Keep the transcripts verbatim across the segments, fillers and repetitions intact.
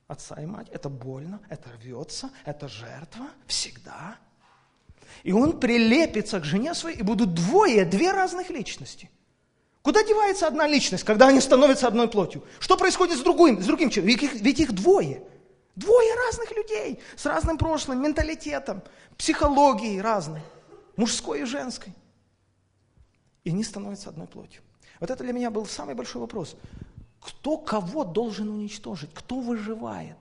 отца и мать. Это больно, это рвется, это жертва всегда. И он прилепится к жене своей, и будут двое, две разных личности. Куда девается одна личность, когда они становятся одной плотью? Что происходит с другим, с другим человеком? Ведь их, ведь их двое. Двое разных людей, с разным прошлым, менталитетом, психологией разной, мужской и женской. И они становятся одной плотью. Вот это для меня был самый большой вопрос. Кто кого должен уничтожить? Кто выживает?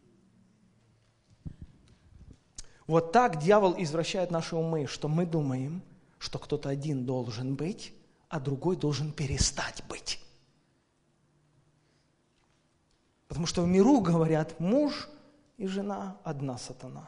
Вот так дьявол извращает наши умы, что мы думаем, что кто-то один должен быть, а другой должен перестать быть. Потому что в миру говорят, муж и жена одна сатана.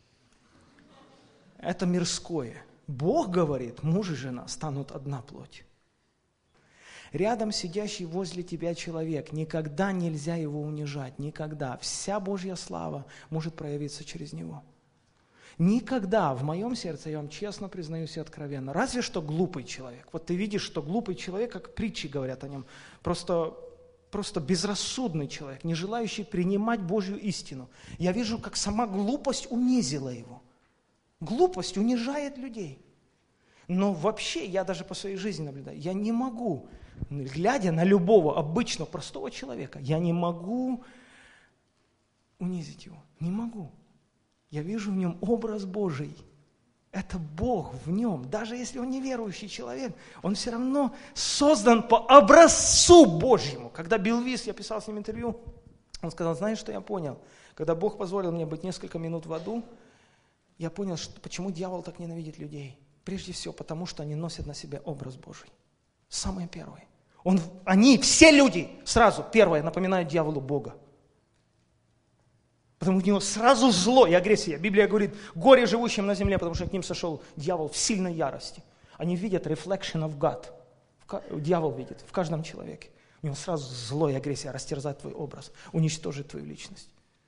Это мирское. Бог говорит, муж и жена станут одна плоть. Рядом сидящий возле тебя человек, никогда нельзя его унижать, никогда. Вся Божья слава может проявиться через него. Никогда в моем сердце, я вам честно признаюсь и откровенно, разве что глупый человек. Вот ты видишь, что глупый человек, как притчи говорят о нем, просто, просто безрассудный человек, не желающий принимать Божью истину. Я вижу, как сама глупость унизила его. Глупость унижает людей. Но вообще, я даже по своей жизни наблюдаю, я не могу, глядя на любого обычного, простого человека, я не могу унизить его. Не могу. Я вижу в нем образ Божий. Это Бог в нем. Даже если он неверующий человек, он все равно создан по образцу Божьему. Когда Билл Вис, я писал с ним интервью, он сказал, знаешь, что я понял? Когда Бог позволил мне быть несколько минут в аду, я понял, что, почему дьявол так ненавидит людей. Прежде всего, потому что они носят на себе образ Божий. Самое первое. Он, они, все люди, сразу, первое, напоминают дьяволу Бога. Потому что у него сразу зло и агрессия. Библия говорит, горе живущим на земле, потому что к ним сошел дьявол в сильной ярости. Они видят reflection of God. Дьявол видит в каждом человеке. У него сразу зло и агрессия растерзать твой образ, уничтожить твою личность.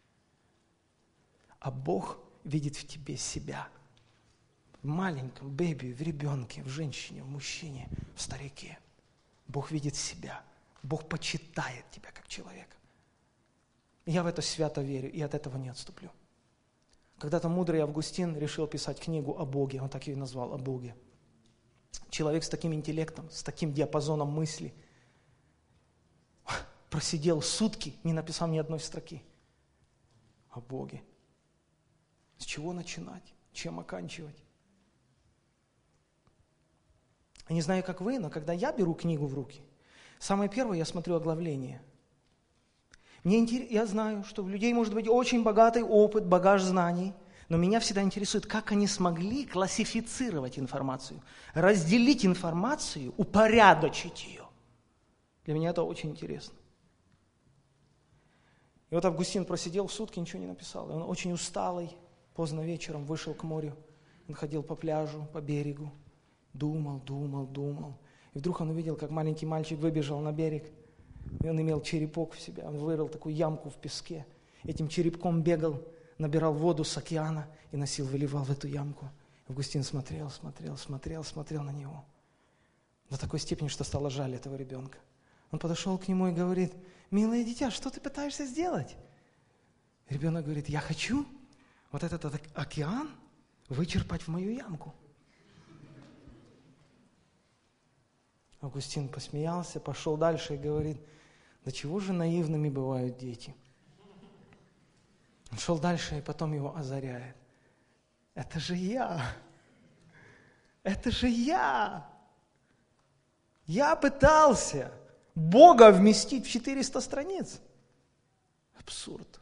А Бог видит в тебе себя. В маленьком бэби, в ребенке, в женщине, в мужчине, в старике. Бог видит себя. Бог почитает тебя как человека. Я в это свято верю и от этого не отступлю. Когда-то мудрый Августин решил писать книгу о Боге, он так ее назвал, о Боге. Человек с таким интеллектом, с таким диапазоном мысли просидел сутки, не написав ни одной строки о Боге. С чего начинать? Чем оканчивать? Я не знаю, как вы, но когда я беру книгу в руки, самое первое, я смотрю оглавление. Мне интерес, я знаю, что у людей может быть очень богатый опыт, багаж знаний, но меня всегда интересует, как они смогли классифицировать информацию, разделить информацию, упорядочить ее. Для меня это очень интересно. И вот Августин просидел в сутки, ничего не написал. И он очень усталый, поздно вечером вышел к морю. Он ходил по пляжу, по берегу, думал, думал, думал. И вдруг он увидел, как маленький мальчик выбежал на берег. И он имел черепок в себе, он вырыл такую ямку в песке. Этим черепком бегал, набирал воду с океана и носил, выливал в эту ямку. Августин смотрел, смотрел, смотрел, смотрел на него. До такой степени, что стало жаль этого ребенка. Он подошел к нему и говорит, милое дитя, что ты пытаешься сделать? Ребенок говорит, я хочу вот этот океан вычерпать в мою ямку. Августин посмеялся, пошел дальше и говорит, да чего же наивными бывают дети? Он шел дальше и потом его озаряет. Это же я! Это же я! Я пытался Бога вместить в четыреста страниц. Абсурд.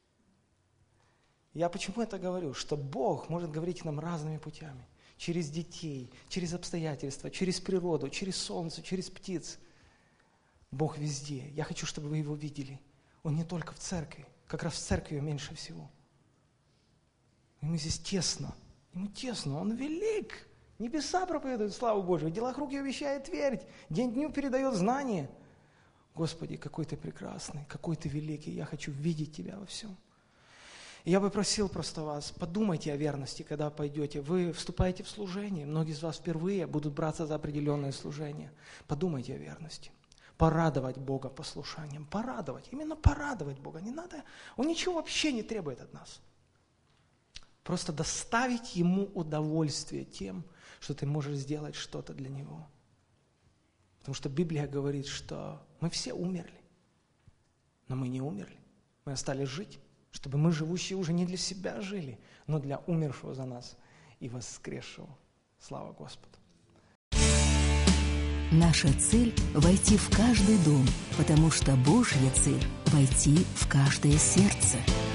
Я почему это говорю? Что Бог может говорить нам разными путями. Через детей, через обстоятельства, через природу, через солнце, через птиц. Бог везде. Я хочу, чтобы вы Его видели. Он не только в церкви. Как раз в церкви меньше всего. Ему здесь тесно. Ему тесно. Он велик. Небеса проповедуют славу Божию. В делах рук Его вещает твердь. День дню передает знания. Господи, какой Ты прекрасный, какой Ты великий. Я хочу видеть Тебя во всем. Я бы просил просто вас, подумайте о верности, когда пойдете. Вы вступаете в служение. Многие из вас впервые будут браться за определенное служение. Подумайте о верности. порадовать Бога послушанием. Порадовать, именно порадовать Бога. Не надо, Он ничего вообще не требует от нас. Просто доставить Ему удовольствие тем, что ты можешь сделать что-то для Него. Потому что Библия говорит, что мы все умерли, но мы не умерли. Мы остались жить, чтобы мы, живущие, уже не для себя жили, но для умершего за нас и воскресшего. Слава Господу! Наша цель – войти в каждый дом, потому что Божья цель – войти в каждое сердце.